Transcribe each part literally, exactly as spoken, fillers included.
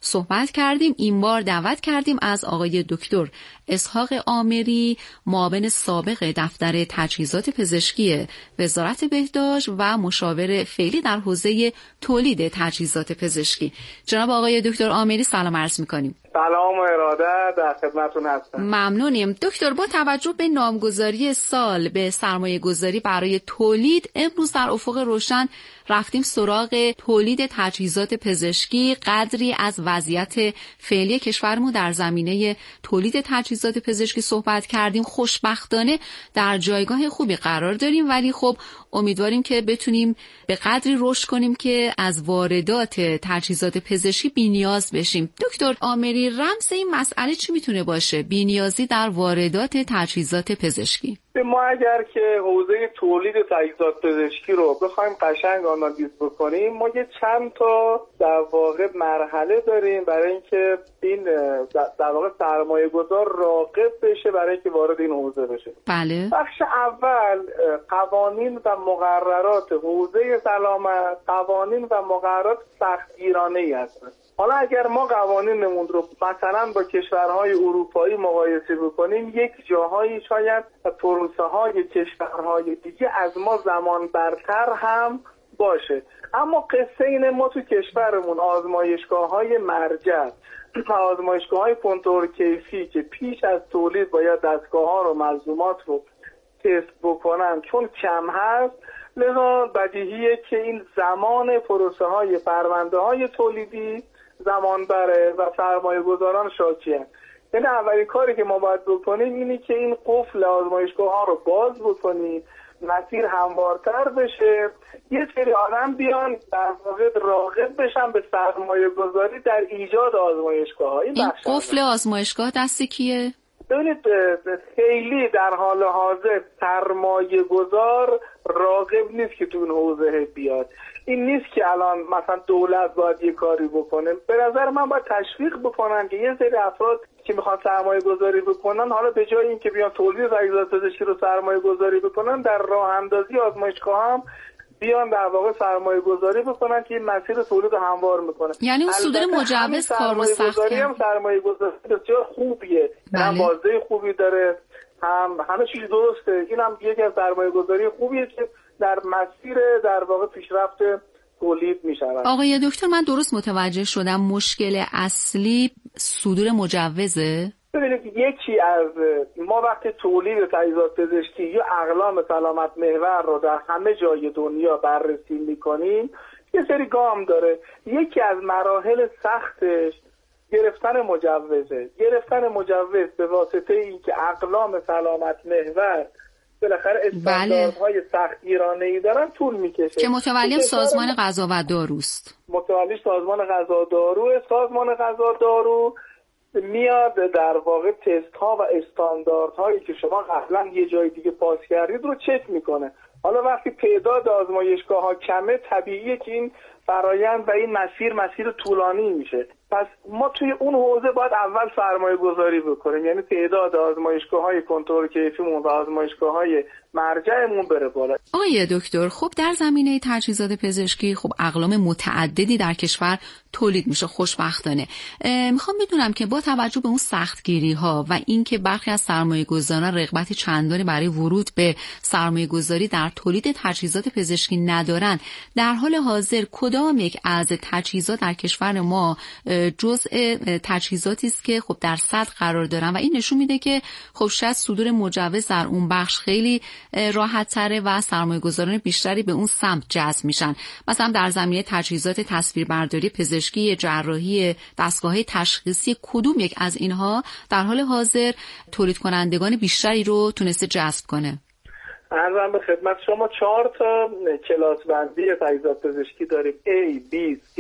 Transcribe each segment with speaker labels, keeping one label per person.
Speaker 1: صحبت کردیم. این بار دعوت کردیم از آقای دکتر اسحاق آمری، معاون سابق دفتر تجهیزات پزشکی وزارت بهداشت و مشاور فعلی در حوزه تولید تجهیزات پزشکی. جناب آقای دکتر آمری سلام عرض می‌کنیم.
Speaker 2: سلام و ارادت، در خدمتتون هستم.
Speaker 1: ممنونیم. دکتر، با توجه به نامگذاری سال به سرمایه گذاری برای تولید، امروز در افق روشن رفتیم سراغ تولید تجهیزات پزشکی، قدری از وضعیت فعلی کشورمون در زمینه تولید تجهیزات پزشکی صحبت کردیم. خوشبختانه در جایگاه خوبی قرار داریم، ولی خب امیدواریم که بتونیم به قدری رشد کنیم که از واردات تجهیزات پزشکی بی‌نیاز بشیم. دکتر آمری، رمز این مسئله چی میتونه باشه؟ بی‌نیازی در واردات تجهیزات پزشکی.
Speaker 2: ما اگر که حوزه تولید تجهیزات پزشکی رو بخوایم قشنگ آنالیز بکنیم، ما یه چند تا در واقع مرحله داریم برای اینکه این در واقع سرمایه گذار راغب بشه برای اینکه وارد این حوزه بشه.
Speaker 1: بله.
Speaker 2: بخش اول قوانین و مقررات حوزه سلامت، قوانین و مقررات سختگیرانه‌ای هستند. حالا اگر ما قوانینمون رو مثلا با کشورهای اروپایی مقایسه بکنیم، یک جاهایی شاید پروسه های کشورهای دیگه از ما زمان برتر هم باشه، اما قصه اینه ما تو کشورمون آزمایشگاه های مرجع و آزمایشگاه های کنترل کیفی که پیش از تولید باید دستگاه ها رو ملزومات رو تست بکنن چون کم هست، لذا بدیهیه که این زمان پروسه های پرونده های تولیدی زمان بره و سرمایه گذاران شاکی هست. یعنی اولین کاری که ما باید بکنیم اینی که این قفل آزمایشگاه ها رو باز بکنیم، مسیر هموارتر بشه، یه سری آدم بیان در واقع راغب بشن به سرمایه گذاری در ایجاد آزمایشگاه ها. این,
Speaker 1: این قفل آزمایشگاه دست کیه؟
Speaker 2: ببینید خیلی در حال حاضر سرمایه گذار راغب نیست که تو اون حوزه بیاد. این نیست که الان مثلا دولت باید یه کاری بکنه. به نظر من باید تشویق بکنن که یه سری افراد که میخوان سرمایه گذاری بکنن، حالا به جای اینکه بیان تولید تجهیزات پزشکی رو سرمایه گذاری بکنن، در راه اندازی آزمایشگاه هم بیان در واقع سرمایه گذاری بکنن که این مسیر تولید رو هموار میکنه.
Speaker 1: یعنی اون صدور مجوز کارو سخت کرد.
Speaker 2: هم سرمایه گذاری بسیار خوبیه، بله. هم بازده خوبی داره، هم همه چیز درسته. این هم یکی از سرمایه گذاری خوبیه که در مسیر در واقع پیشرفت تولید میشود.
Speaker 1: آقای دکتر، من درست متوجه شدم مشکل اصلی صدور مجوزه؟
Speaker 2: ببینید یکی از ما وقتی تولید تجهیزات پزشکی یا اقلام سلامت محور رو در همه جای دنیا بررسی میکنیم، یه سری گام داره. یکی از مراحل سختش گرفتن مجوزه. گرفتن مجوز به واسطه اینکه اقلام سلامت محور بالاخره استانداردهای بله. سختگیرانه‌ای دارن طول میکشه
Speaker 1: که متولی سازمان غذا و داروست.
Speaker 2: متولی سازمان غذا و دارو سازمان غذا و دارو میاد در واقع تست ها و استانداردهایی که شما قبلا یه جای دیگه پاس کردید رو چک میکنه. حالا وقتی تعداد آزمایشگاه ها کمه، طبیعیه که این فرایند و این مسیر مسیر طولانی میشه. پس ما توی اون حوزه باید اول سرمایه گذاری بکنیم، یعنی تعداد آزمایشگاه های کنترل کیفیمون و آزمایشگاه های مرجعمون بره بالا.
Speaker 1: آقای دکتر، خب در زمینه تجهیزات پزشکی خب اقلام متعددی در کشور تولید میشه خوشبختانه. میخوام بدونم که با توجه به اون سختگیری ها و اینکه برخی از سرمایه گذاران رغبت چندانی برای ورود به سرمایه گذاری در تولید تجهیزات پزشکی ندارن، در حال حاضر کدام یک از تجهیزات در کشور ما جزء تجهیزاتی است که خب در صدر قرار دارن و این نشون میده که خب شاید صدور مجوز در اون بخش خیلی راحت تره و سرمایه گذاران بیشتری به اون سمت جذب میشن. مثلا در زمینه تجهیزات تصویربرداری پزشکی، جراحی، دستگاه تشخیصی، کدوم یک از اینها در حال حاضر تولید کنندگان بیشتری رو تونسته جذب کنه؟
Speaker 2: عرضم به خدمت شما چهار تا کلاس بندی تجهیزات پزشکی داریم: A, B, C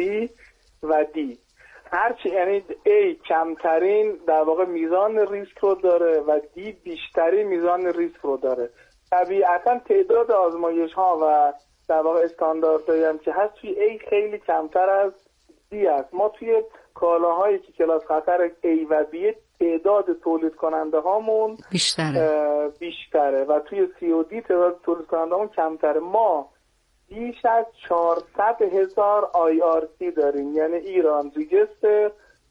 Speaker 2: و D. هرچی یعنی A کمترین در واقع میزان ریسک رو داره و D بیشترین میزان ریسک رو داره. طبیعتا تعداد آزمایش ها و در واقع استانداردهایی هم که هست توی A خیلی کمتر از D است. ما توی کالاهایی که کلاس خطر A و B تعداد تولید کننده هامون
Speaker 1: بیشتره
Speaker 2: بیشتره و توی C و D تعداد تولید کننده هامون کمتره. ما بیش از چهارصد هزار آی آر سی داریم، یعنی ایران ریجستر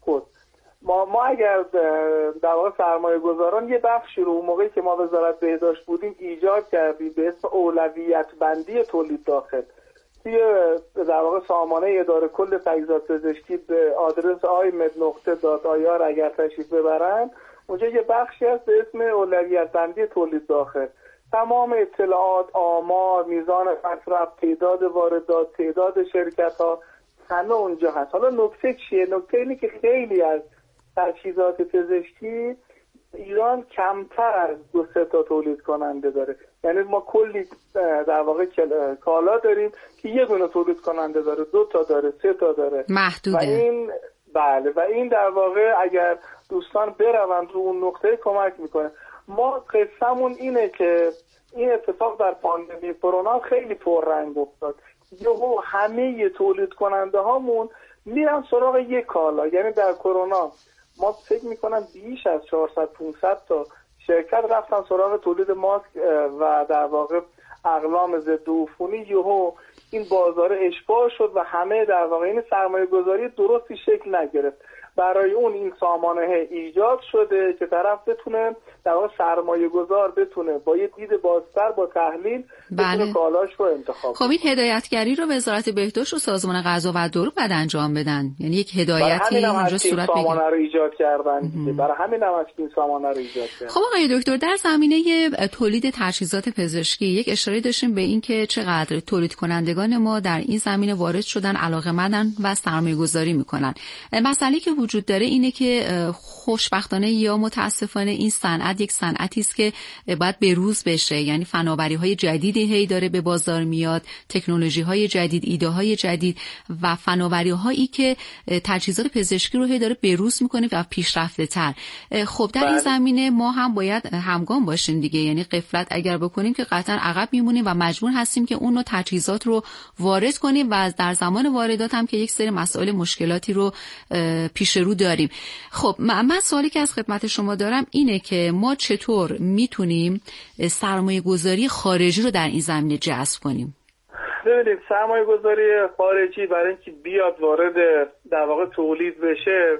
Speaker 2: اگر در واقع سرمایه گذاران یه بخشی رو اون موقعی که ما وزارت بهداشت بودیم ایجاد کردیم به اسم اولویت بندی تولید داخل توی در واقع سامانه اداره کل تجهیزات پزشکی به آدرس آیمد نقطه دات آی آر اگر تشریف ببرن، اونجا یه بخشی هست به اسم اولویت بندی تولید داخل. تمام اطلاعات، آمار، میزان مصرف، تعداد واردات، تعداد شرکت‌ها همه اونجا هست. حالا نکته چیه؟ نکته اینه که خیلی از تجهیزات پزشکی ایران کمتر از دو سه تا تولید کننده داره. یعنی ما کلی در واقع کالا داریم که یه دونه تولید کننده داره، دو تا داره، سه تا داره،
Speaker 1: محدوده.
Speaker 2: و این بله و این در واقع اگر دوستان بروند رو اون نقطه کمک میکنه. ما قصه‌مون اینه که این اتفاق در پاندمی کرونا خیلی پررنگ افتاد. یهو همه تولید کننده هامون میرن سراغ یک کالا. یعنی در کرونا ما فکر میکنم بیش از چهارصد پانصد تا شرکت رفتن سراغ تولید ماسک و در واقع اقلام ضد عفونی. یهو این بازار اشباع شد و همه در واقع این سرمایه گذاری درستی شکل نگرفت. برای اون این سامانه ایجاد شده که طرف بتونه در واقع سرمایه گذار بتونه با یه دید بازتر با تحلیل
Speaker 1: بله.
Speaker 2: بتونه کالاش رو انتخاب.
Speaker 1: خب این هدایتگری رو وزارت بهداشت و سازمان غذا و دارو بعد انجام بدن، یعنی یک هدایتی اینجا صورت بگیره.
Speaker 2: سامانه رو ایجاد کردن دیگه. برای همین هم این سامانه رو ایجاد کردن.
Speaker 1: خب آقای دکتر، در زمینه تولید تجهیزات پزشکی یک اشاره داشتیم به این که چقدر تولید کنندگان ما در این زمینه وارد شدن، علاقه‌مندن و سرمایه‌گذاری میکنن. مسئله که وجود داره اینه که خوشبختانه یا متاسفانه این صنعت یک صنعتی است که باید بروز بشه، یعنی فناوری‌های جدیدی هی داره به بازار میاد، تکنولوژی‌های جدید، ایده‌های جدید و فناوری‌هایی که تجهیزات پزشکی رو هی داره بروز میکنه و پیشرفته‌تر. خب در این زمینه ما هم باید همگام باشیم دیگه، یعنی غفلت اگر بکنیم که قطعا عقب میمونیم و مجبور هستیم که اون نوع تجهیزات رو وارد کنیم و در زمان واردات هم که یک سری مسائل مشکلاتی رو پیش رو داریم. خب من سوالی که از خدمت شما دارم اینه که ما چطور میتونیم سرمایه گذاری خارجی رو در این زمینه جذب کنیم؟
Speaker 2: ببینید سرمایه گذاری خارجی برای اینکه بیاد وارد در واقع تولید بشه،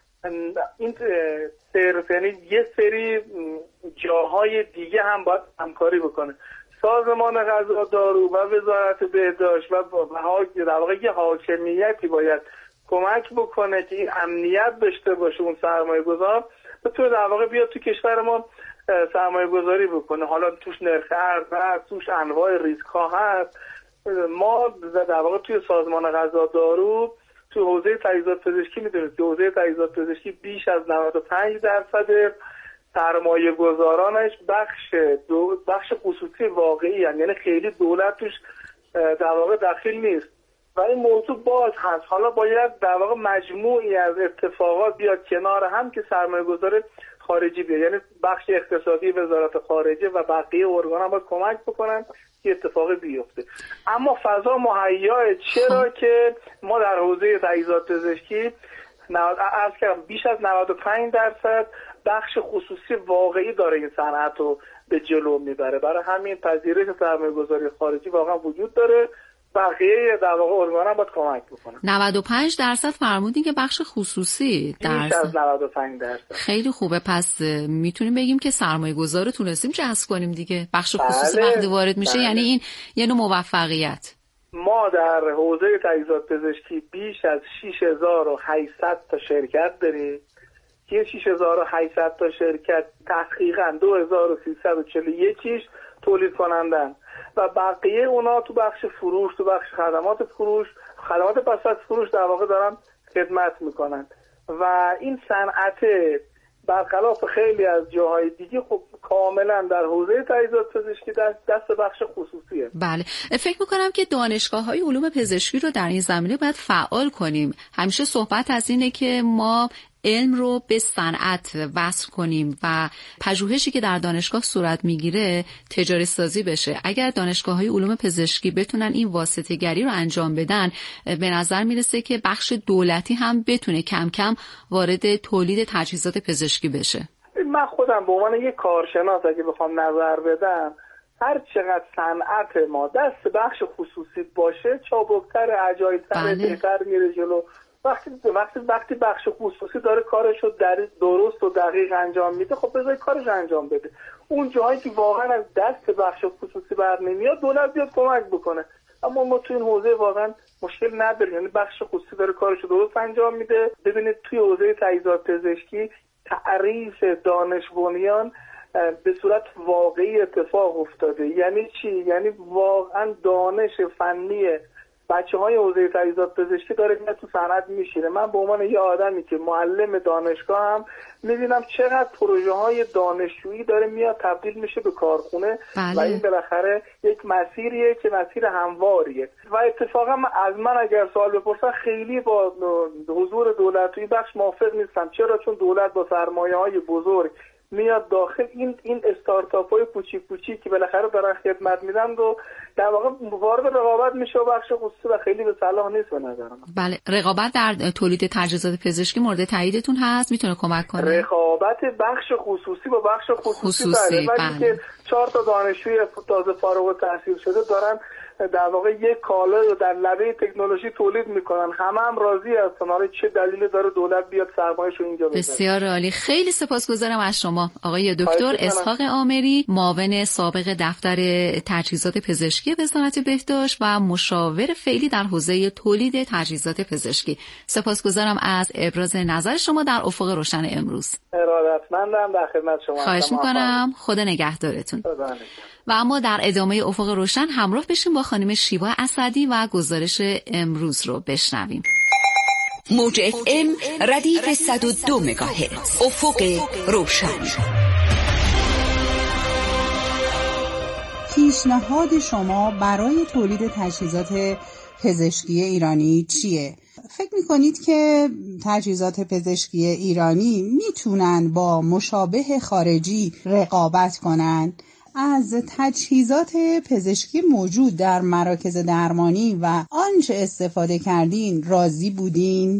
Speaker 2: این صرف یعنی یه سری جاهای دیگه هم باید همکاری بکنه. سازمان غذا دارو و وزارت بهداشت و در واقع یه حاکمیتی باید کمک بکنه که این امنیت داشته باشه اون سرمایه گذار بتونه در واقع بیاد تو کشور ما سرمایه گذاری بکنه. حالا توش نرخ ارز هست، توش انواع ریسک ها هست. ما در واقع توی سازمان غذا دارو توی حوزه تجهیزات پزشکی میدونید که حوزه تجهیزات پزشکی بیش از نود و پنج درصد سرمایه گذارانش بخش دو بخش خصوصی واقعی هست، یعنی خیلی دولت توش در واقع دخیل نیست و این موضوع باز هست. حالا باید در واقع مجموعی از اتفاقات بیاد کنار هم که سرمایه گذار خارجی بیاد، یعنی بخش اقتصادی وزارت خارجه و بقیه ارگان هم باید کمک بکنن که اتفاقی بیفته. اما فضا مهیاه، چرا که ما در حوزه تجهیزات پزشکی عرض کردم بیش از نود و پنج درصد بخش خصوصی واقعی داره این صنعت رو به جلو میبره. برای همین پذیرش سرمایه گذاری خارجی واقعا وجود داره. بقیه در واقع ارگان هم باید کمک بکنن.
Speaker 1: نود و پنج درصد فرمودین که بخش خصوصی
Speaker 2: درصد بیش از نود و پنج درصد.
Speaker 1: خیلی خوبه. پس میتونیم بگیم که سرمایه گذار رو تونستیم جذب کنیم دیگه. بخش خصوصی بله، وقتی وارد میشه بله. یعنی این یه نوع موفقیت.
Speaker 2: ما در حوزه تجهیزات پزشکی بیش از شش هزار و هشتصد تا شرکت داریم که شش هزار و هشتصد تا شرکت تحقیقاً دو هزار و سیصد و چهل و یک تولید کنندن و بقیه اونا تو بخش فروش، تو بخش خدمات فروش، خدمات پس از فروش در واقع دارن خدمت میکنن و این صنعت برخلاف خیلی از جاهای دیگه خب کاملا در حوزه تجهیزات پزشکی دست دست بخش خصوصیه.
Speaker 1: بله، فکر میکنم که دانشگاه‌های علوم پزشکی رو در این زمینه باید فعال کنیم. همیشه صحبت از اینه که ما علم رو به صنعت وصل کنیم و پژوهشی که در دانشگاه صورت میگیره تجاری سازی بشه. اگر دانشگاه‌های علوم پزشکی بتونن این واسطه‌گری رو انجام بدن، به نظر میرسه که بخش دولتی هم بتونه کم کم وارد تولید تجهیزات پزشکی بشه.
Speaker 2: من خودم به عنوان یک کارشناس اگه بخوام نظر بدم، هر چقدر صنعت ما دست بخش خصوصی باشه چابکتر، عجایب‌تر، بهتر میره جلو وقتی وقتی وقتی بخش خصوصی داره کارش رو در درست و دقیق انجام میده، خب بذار کارش انجام بده. اون جاهایی که واقعا از دست بخش خصوصی بر نمیاد دولت بیاد کمک بکنه. اما ما تو این حوزه واقعا مشکل نداریم، یعنی بخش خصوصی داره کارش رو درست انجام میده. ببینید توی حوزه تجهیزات پزشکی تعریف دانش بنیان به صورت واقعی اتفاق افتاده. یعنی چی؟ یعنی واقعا دانش فنی بچه های حوزه تجهیزات پزشکی داره میاد تو صنعت میشینه. من به عنوان یه آدمی که معلم دانشگاه هم میبینم چقدر پروژه های دانشجویی داره میاد تبدیل میشه به کارخونه. بله. و این بالاخره یک مسیریه که مسیر همواریه و اتفاقا من از من اگر سوال بپرسن خیلی با حضور دولت توی بخش موافق نیستم. چرا؟ چون دولت با سرمایه های بزرگ میاد داخل این این استارتاپ های کوچیک کوچیک که بالاخره دارن خدمت میدن و در واقع وارد رقابت میشه و بخش خصوصی و خیلی به صلاح نیست به نظر من.
Speaker 1: بله، رقابت در تولید تجهیزات پزشکی مورد تاییدتون هست؟ میتونه کمک کنه؟
Speaker 2: رقابت بخش خصوصی با بخش خصوصی, خصوصی بله. ولی که چهار تا دانشجوی تازه فارغ التحصیل شده دارن در واقع یک کالا رو در لبه تکنولوژی تولید میکنن، همه هم راضی هستن. حالا چه دلیلی داره دولت بیاد سرمایه‌اش رو اینجا بذاره؟
Speaker 1: بسیار عالی. خیلی سپاسگزارم از شما آقای دکتر اسحاق عامری، معاون سابق دفتر تجهیزات پزشکی وزارت بهداشت و مشاور فعلی در حوزه تولید تجهیزات پزشکی. سپاسگزارم از ابراز نظر شما در افق روشن امروز.
Speaker 2: ارادتمندم، در خدمت شما.
Speaker 1: خواهش میکنم. خدا نگهدارتون.
Speaker 2: خدا نگهدار.
Speaker 1: و اما در ادامه افق روشن همراه بشیم با خانم شیوا اسدی و گزارش امروز رو بشنویم.
Speaker 3: موج اف ام ردیف صد و دو مگاهرتز، افق روشن.
Speaker 4: پیشنهاد شما برای تولید تجهیزات پزشکی ایرانی چیه؟ فکر میکنید که تجهیزات پزشکی ایرانی میتونن با مشابه خارجی رقابت کنن؟ از تجهیزات پزشکی موجود در مراکز درمانی و آنچه استفاده کردین راضی بودین؟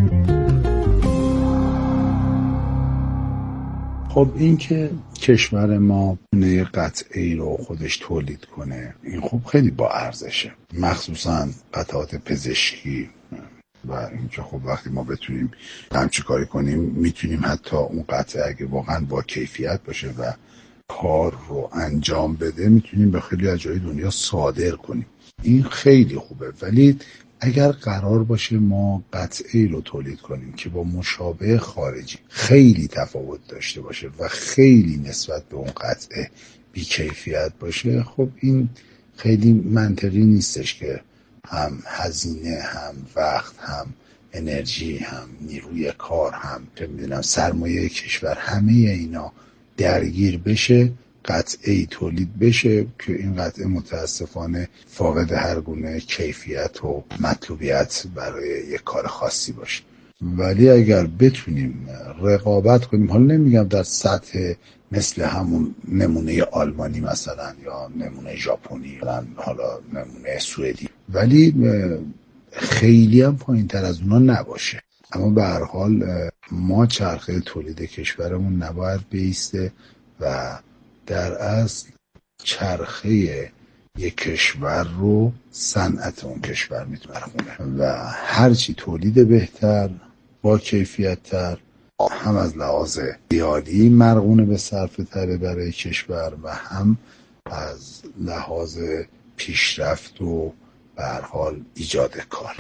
Speaker 5: خب این که کشور ما گونه قطعی رو خودش تولید کنه، این خب خیلی با ارزشه، مخصوصا قطعات پزشکی. و اینکه خب وقتی ما بتونیم همچی کاری کنیم، میتونیم حتی اون قطعه اگه واقعا با کیفیت باشه و کار رو انجام بده، میتونیم به خیلی از جای دنیا صادر کنیم. این خیلی خوبه. ولی اگر قرار باشه ما قطعی رو تولید کنیم که با مشابه خارجی خیلی تفاوت داشته باشه و خیلی نسبت به اون قطعه بی‌کیفیت باشه، خب این خیلی منطقی نیستش که هم هزینه، هم وقت، هم انرژی، هم نیروی کار، هم چه میدونم سرمایه کشور، همه اینا درگیر بشه، قطعی تولید بشه که این قطعه متاسفانه فاقد هر گونه کیفیت و مطلوبیت برای یک کار خاصی باشه. ولی اگر بتونیم رقابت کنیم، حالا نمیگم در سطح مثل همون نمونه آلمانی مثلا یا نمونه ژاپنی، حالا نمونه سوئدی، ولی خیلی هم پایین تر از اونا نباشه، اما به هر حال ما چرخه تولید کشورمون نباید بیسته و در اصل چرخه یک کشور رو صنعت اون کشور میتونه بخونه و هرچی تولید بهتر با کیفیت تر، هم از لحاظ ریالی مرغونه به صرف تره برای کشور و هم از لحاظ پیشرفت و به هر حال ایجاد کار.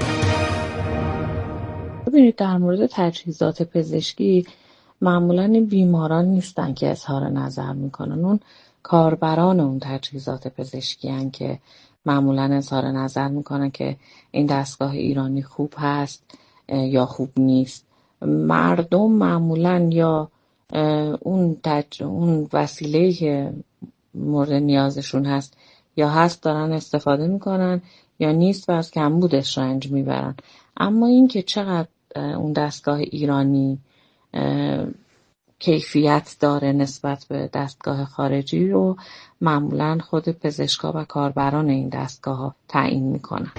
Speaker 6: ببینید در مورد تجهیزات پزشکی معمولا این بیماران نیستن که اظهار نظر میکنن، اون کاربران اون تجهیزات پزشکی هن که معمولا اظهار نظر میکنن که این دستگاه ایرانی خوب هست یا خوب نیست. مردم معمولا یا اون تج... اون وسیله‌ای که مورد نیازشون هست یا هست دارن استفاده میکنن یا نیست و از کمبودش رنج میبرن. اما این که چقدر اون دستگاه ایرانی کیفیت داره نسبت به دستگاه خارجی رو معمولا خود پزشکا و کاربران این دستگاه ها تعیین میکنن.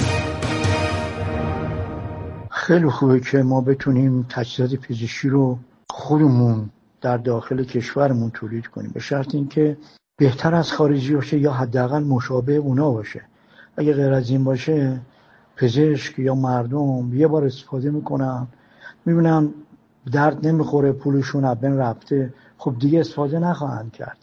Speaker 7: خیلی خوبه که ما بتونیم تجهیزات پزشکی رو خودمون در داخل کشورمون تولید کنیم، به شرط اینکه بهتر از خارجی باشه یا حداقل مشابه اونا باشه. اگه غیر از این باشه پزشک یا مردم یه بار استفاده میکنن، میبینن درد نمیخوره، پولشون از بین رفته، خب دیگه استفاده نخواهند کرد.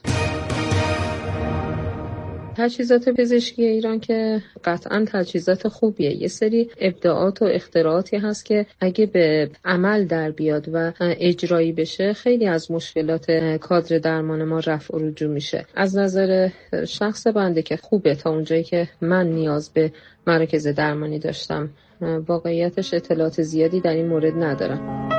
Speaker 6: تجهیزات پزشکی ایران که قطعاً تجهیزات خوبیه. یه سری ابداعات و اختراعاتی هست که اگه به عمل در بیاد و اجرایی بشه خیلی از مشکلات کادر درمان ما رفع و رجوع میشه. از نظر شخص بنده که خوبه، تا اونجایی که من نیاز به مراکز درمانی داشتم. واقعیتش اطلاعات زیادی در این مورد ندارم.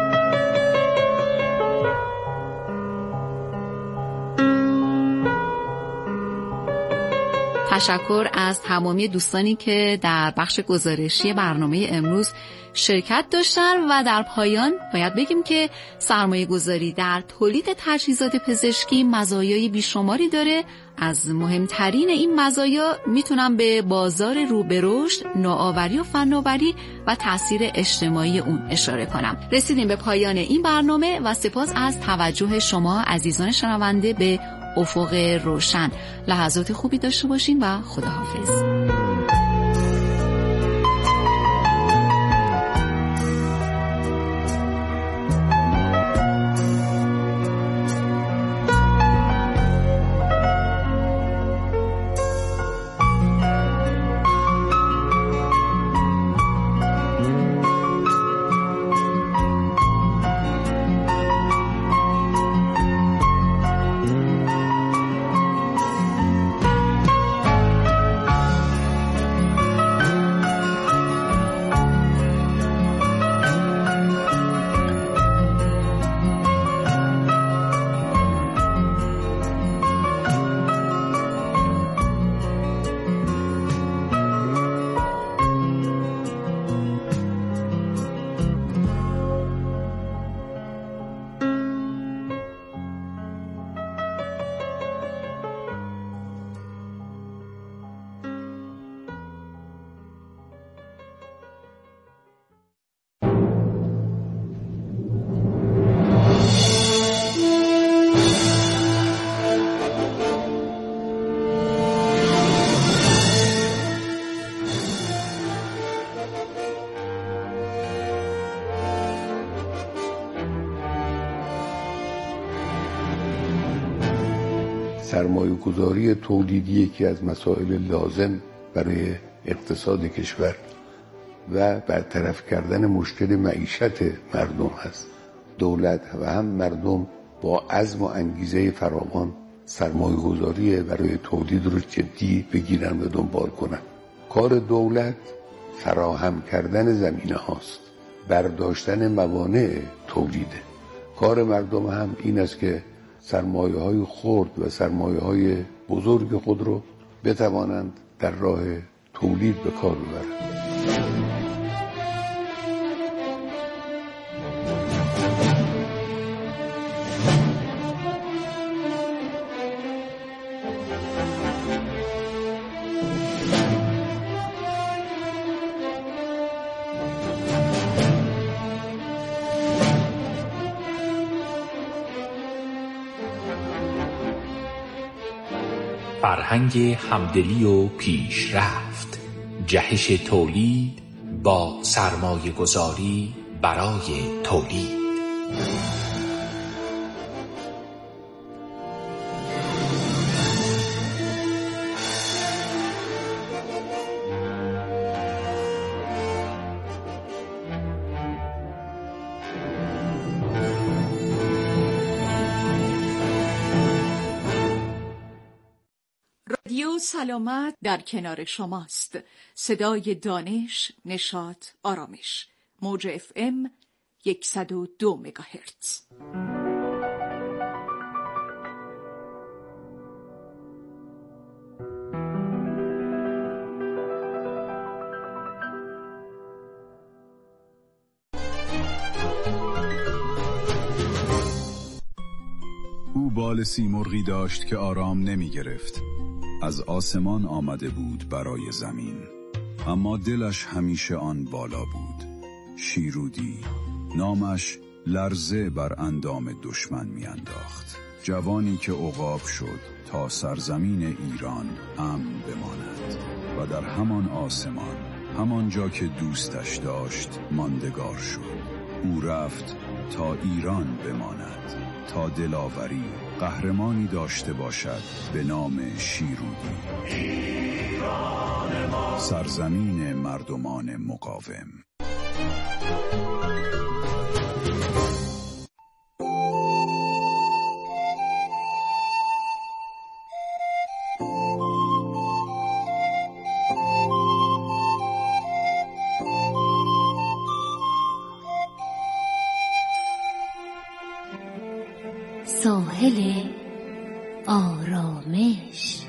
Speaker 1: تشکر از تمامی دوستانی که در بخش گزارشی برنامه امروز شرکت داشتن و در پایان باید بگیم که سرمایه گذاری در تولید تجهیزات پزشکی مزایای بیشماری داره. از مهمترین این مزایا میتونم به بازار رو به رشد، نوآوری و فناوری و تاثیر اجتماعی اون اشاره کنم. رسیدیم به پایان این برنامه و سپاس از توجه شما عزیزان شنونده به افق روشن. لحظات خوبی داشته باشین و خداحافظ.
Speaker 8: سرمایه گذاری تولیدی یکی از مسائل لازم برای اقتصاد کشور و برطرف کردن مشکل معیشت مردم هست. دولت و هم مردم با عزم و انگیزه فراوان سرمایه گذاری برای تولید رو جدی بگیرن و دنبال کنن. کار دولت فراهم کردن زمینه هاست، برداشتن موانع تولیده. کار مردم هم این است که سرمایه های خرد و سرمایه های بزرگ خود رو بتوانند در راه تولید به کار ببرند.
Speaker 9: فرهنگ همدلی و پیشرفت، جهش تولید با سرمایه گذاری برای تولید.
Speaker 10: رادیو سلامت در کنار شماست. صدای دانش، نشاط، آرامش. موج اف ام صد و دو مگاهرتز.
Speaker 11: او بال سیمرغی داشت که آرام نمی گرفت. از آسمان آمده بود برای زمین، اما دلش همیشه آن بالا بود. شیرودی، نامش لرزه بر اندام دشمن می انداخت. جوانی که عقاب شد تا سرزمین ایران امن بماند و در همان آسمان همانجا که دوستش داشت ماندگار شد. او رفت تا ایران بماند، تا دلاوری قهرمانی داشته باشد به نام شیرودی، ایران ما، سرزمین مردمان مقاوم.
Speaker 12: ساحل آرامش.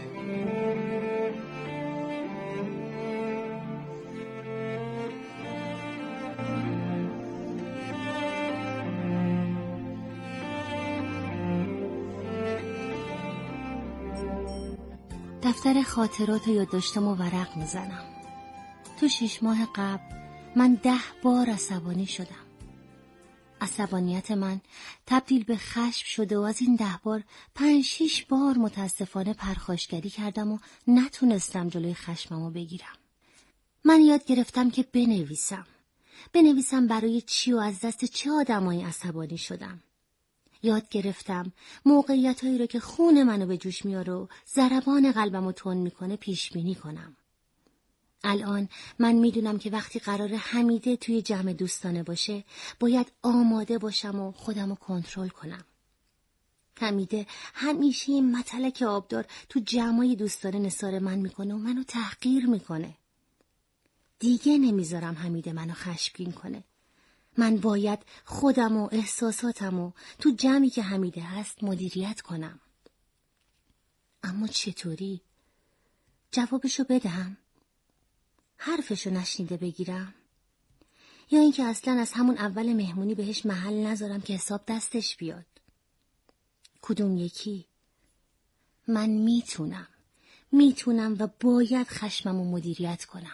Speaker 12: دفتر خاطرات و یادداشتمو ورق میزنم. تو شش ماه قبل من ده بار عصبانی شدم. عصبانیت من تبدیل به خشم شده و از این ده بار پنج شیش بار متاسفانه پرخاشگری کردم و نتونستم جلوی خشممو بگیرم. من یاد گرفتم که بنویسم. بنویسم برای چی و از دست چه آدمایی عصبانی شدم. یاد گرفتم موقعیتایی رو که خون منو به جوش میاره و ضربان قلبمو تند میکنه پیش بینی کنم. الان من میدونم که وقتی قرار حمیده توی جمع دوستانه باشه باید آماده باشم و خودمو کنترل کنم. حمیده همیشه این متلک آبدار تو جمعای دوستانه نثار من میکنه و منو تحقیر میکنه. دیگه نمیذارم حمیده منو خشمگین کنه. من باید خودم و احساساتمو تو جمعی که حمیده هست مدیریت کنم. اما چطوری؟ جوابشو بدم؟ حرفشو نشنیده بگیرم؟ یا اینکه اصلا از همون اول مهمونی بهش محل نذارم که حساب دستش بیاد؟ کدوم یکی؟ من میتونم میتونم و باید خشممو مدیریت کنم.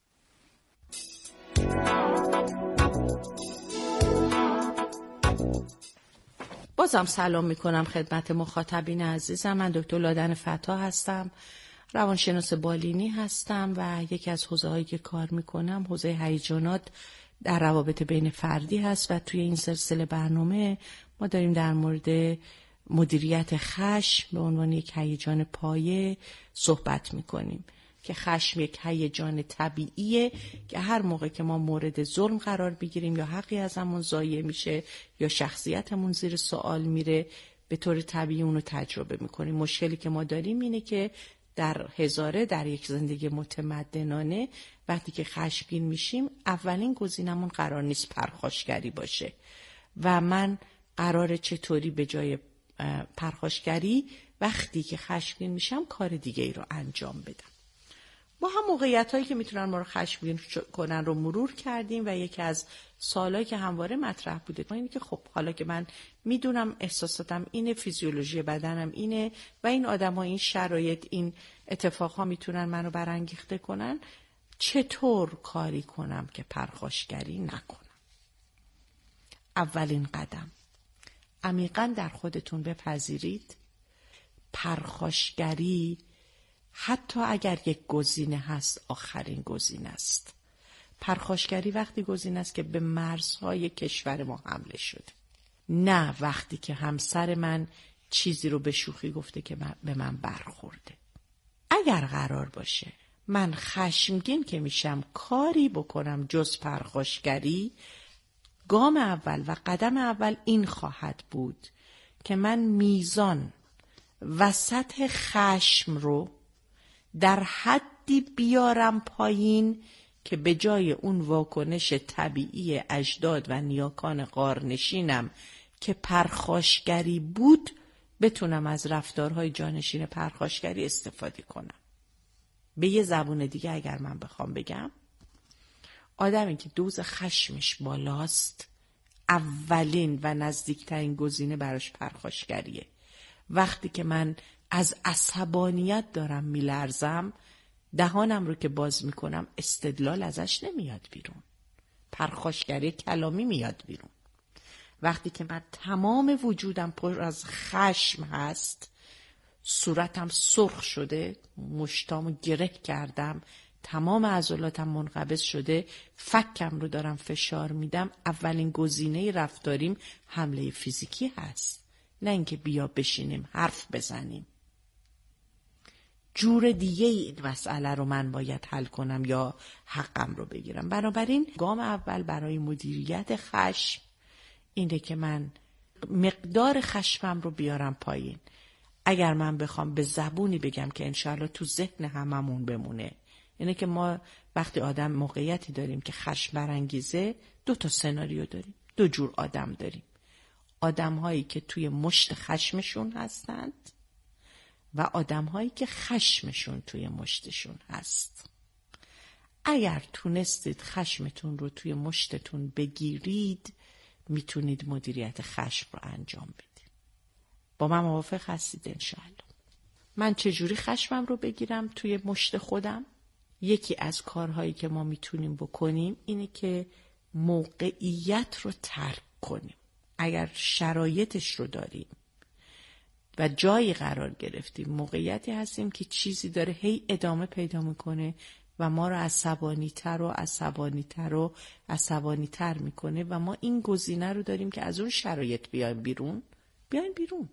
Speaker 6: بازم سلام میکنم خدمت مخاطبین عزیزم. من دکتر لادن فتا هستم، روانشناس بالینی هستم و یکی از حوزه‌هایی که کار میکنم حوزه هیجانات در روابط بین فردی هست و توی این سلسله برنامه ما داریم در مورد مدیریت خشم به عنوان یک هیجان پایه صحبت میکنیم که خشم یک هیجان طبیعیه که هر موقع که ما مورد ظلم قرار بگیریم یا حقی ازمون ضایع میشه یا شخصیتمون زیر سوال میره به طور طبیعی اونو تجربه میکنیم. مشکلی که ما داریم اینه که در هزاره در یک زندگی متمدنانه وقتی که خشمگین میشیم اولین گزینمون قرار نیست پرخاشگری باشه و من قراره چطوری به جای پرخاشگری وقتی که خشمگین میشم کار دیگه ای رو انجام بدم. ما هم موقعیت هایی که میتونن ما رو خشمگین کنن رو مرور کردیم و یکی از سوالایی که همواره مطرح بوده ما اینه که خب حالا که من میدونم احساساتم اینه، فیزیولوژی بدنم اینه و این آدم ها این شرایط این اتفاق ها میتونن منو برانگیخته کنن، چطور کاری کنم که پرخاشگری نکنم؟ اولین قدم عمیقاً در خودتون بپذیرید پرخاشگری حتی اگر یک گزینه هست آخرین گزینه است. پرخاشگری وقتی گزینه است که به مرزهای کشور ما حمله شده، نه وقتی که همسر من چیزی رو به شوخی گفته که به من برخورده. اگر قرار باشه من خشمگین که میشم کاری بکنم جز پرخاشگری، گام اول و قدم اول این خواهد بود که من میزان و سطح خشم رو در حدی بیارم پایین که به جای اون واکنش طبیعی اجداد و نیاکان غارنشینم که پرخاشگری بود بتونم از رفتارهای جانشین پرخاشگری استفاده کنم. به یه زبون دیگه اگر من بخوام بگم، آدمی که دوز خشمش بالاست اولین و نزدیکترین گزینه براش پرخاشگریه. وقتی که من از عصبانیت دارم میلرزم، دهانم رو که باز میکنم استدلال ازش نمیاد بیرون، پرخاشگری کلامی میاد بیرون. وقتی که من تمام وجودم پر از خشم هست، صورتم سرخ شده، مشتامو گره کردم، تمام عضلاتم منقبض شده، فکم رو دارم فشار میدم، اولین گزینه رفتاریم حمله فیزیکی هست، نه اینکه بیا بشینیم حرف بزنیم. جور دیگه این مسئله رو من باید حل کنم یا حقم رو بگیرم. بنابراین گام اول برای مدیریت خشم اینه که من مقدار خشمم رو بیارم پایین. اگر من بخوام به زبونی بگم که انشاءالله تو ذهن هممون بمونه، اینه که ما وقتی آدم موقعیتی داریم که خشم برانگیزه، دو تا سناریو داریم، دو جور آدم داریم. آدم هایی که توی مشت خشمشون هستند و آدم هایی که خشمشون توی مشتشون هست. اگر تونستید خشمتون رو توی مشتتون بگیرید، میتونید مدیریت خشم رو انجام بدید. با من موافق هستید انشاءالله؟ من چجوری خشمم رو بگیرم توی مشت خودم؟ یکی از کارهایی که ما میتونیم بکنیم اینه که موقعیت رو ترک کنیم. اگر شرایطش رو داریم و جایی قرار گرفتیم، موقعیتی هستیم که چیزی داره هی ادامه پیدا میکنه و ما رو عصبانی تر و عصبانی تر و عصبانی تر میکنه و ما این گزینه رو داریم که از اون شرایط بیایم بیرون، بیایم بیرون.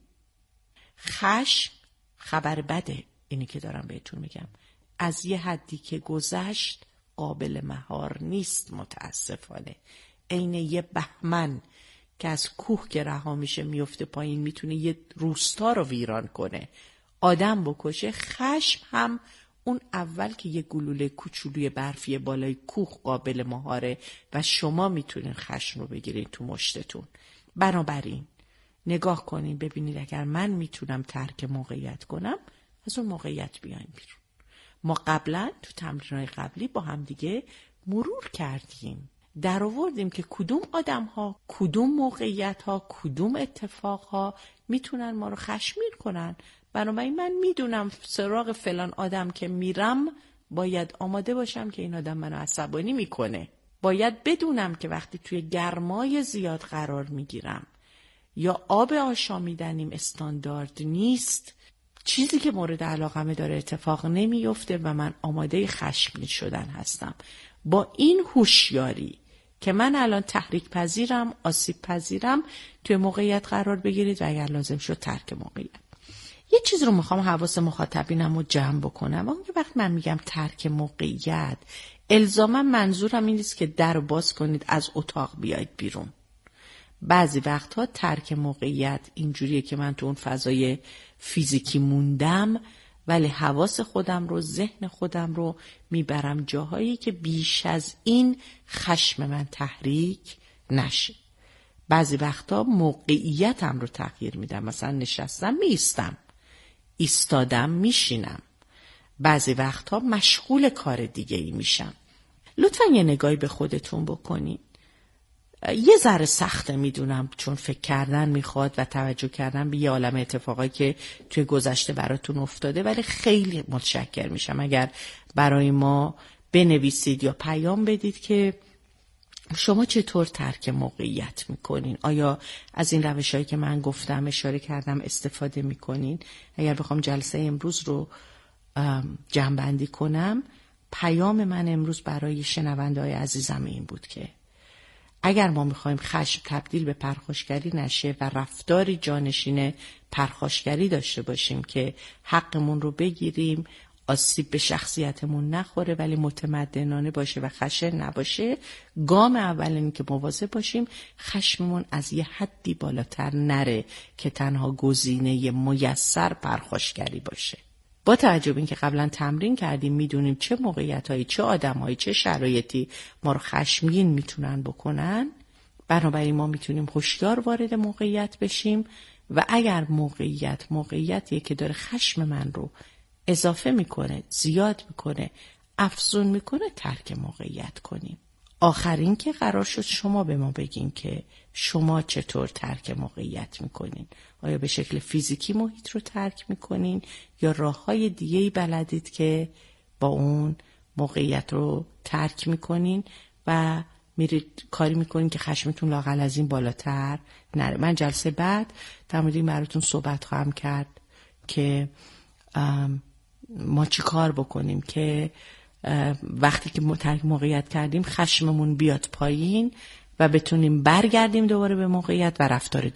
Speaker 6: خشم خبر بده، اینی که دارم بهتون میگم. از یه حدی که گذشت قابل مهار نیست متاسفانه. عین یه بهمن که از کوه که رها میشه میفته پایین، میتونه یه روستا رو ویران کنه، آدم بکشه. خشم هم اون اول که یه گلوله کوچولوی برفی بالای کوه قابل مهاره و شما میتونین خشم رو بگیرین تو مشتتون. بنابراین نگاه کنین ببینید اگر من میتونم ترک موقعیت کنم، از اون موقعیت بیایم بیرون. ما قبلا تو تمرین‌های قبلی با هم دیگه مرور کردیم، در آوردیم که کدوم آدم ها، کدوم موقعیت ها، کدوم اتفاق ها میتونن ما رو خشمگین کنن. بنابراین من میدونم سراغ فلان آدم که میرم باید آماده باشم که این آدم منو عصبانی میکنه. باید بدونم که وقتی توی گرمای زیاد قرار میگیرم یا آب آشامیدنیم استاندارد نیست، چیزی که مورد علاقمه داره اتفاق نمیفته و من آماده خشمگین شدن هستم. با این هوشیاری که من الان تحریک پذیرم، آسیب پذیرم، توی موقعیت قرار بگیرید و اگر لازم شد ترک موقعیت. یه چیز رو میخوام حواس مخاطبینم رو جمع بکنم. اون وقت من میگم ترک موقعیت، الزاما منظورم این نیست که در باز کنید از اتاق بیاید بیرون. بعضی وقتها ترک موقعیت اینجوریه که من تو اون فضای فیزیکی موندم، ولی حواس خودم رو، ذهن خودم رو میبرم جاهایی که بیش از این خشم من تحریک نشه. بعضی وقتا موقعیتم رو تغییر میدم، مثلا نشستم میستم، ایستادم میشینم. بعضی وقتا مشغول کار دیگه ای میشم. لطفا یه نگاهی به خودتون بکنین. یه ذره سخته میدونم، چون فکر کردن میخواد و توجه کردن به یه عالم اتفاقایی که توی گذشته براتون افتاده، ولی خیلی متشکر میشم اگر برای ما بنویسید یا پیام بدید که شما چطور ترک موقعیت میکنین. آیا از این روشایی که من گفتم اشاره کردم استفاده میکنین؟ اگر بخوام جلسه امروز رو جمع‌بندی کنم، پیام من امروز برای شنونده‌های عزیزم این بود که اگر ما میخوایم خشم تبدیل به پرخاشگری نشه و رفتاری جانشین پرخاشگری داشته باشیم که حقمون رو بگیریم، آسیب به شخصیتمون نخوره ولی متمدنانه باشه و خشن نباشه، گام اول این که مواظب باشیم خشممون از یه حدی بالاتر نره که تنها گزینه میسر پرخاشگری باشه. با توجه به اینکه قبلا تمرین کردیم، میدونیم چه موقعیتایی، چه آدمایی، چه شرایطی ما رو خشمگین میتونن بکنن، بنابراین ما میتونیم هوشیار وارد موقعیت بشیم و اگر موقعیت موقعیتیه که داره خشم من رو اضافه میکنه، زیاد میکنه، افزون میکنه، ترک موقعیت کنیم. آخرین که قرار شد شما به ما بگین که شما چطور ترک موقعیت میکنین. آیا به شکل فیزیکی محیط رو ترک میکنین یا راههای دیگه‌ای بلدید که با اون موقعیت رو ترک میکنین و میرید کاری میکنین که خشمتون لااقل از این بالاتر نره. من جلسه بعد در مورد این براتون صحبت خواهم کرد که ما چی کار بکنیم که وقتی که ترک موقعیت کردیم خشممون بیاد پایین و بتونیم برگردیم دوباره به موقعیت و رفتار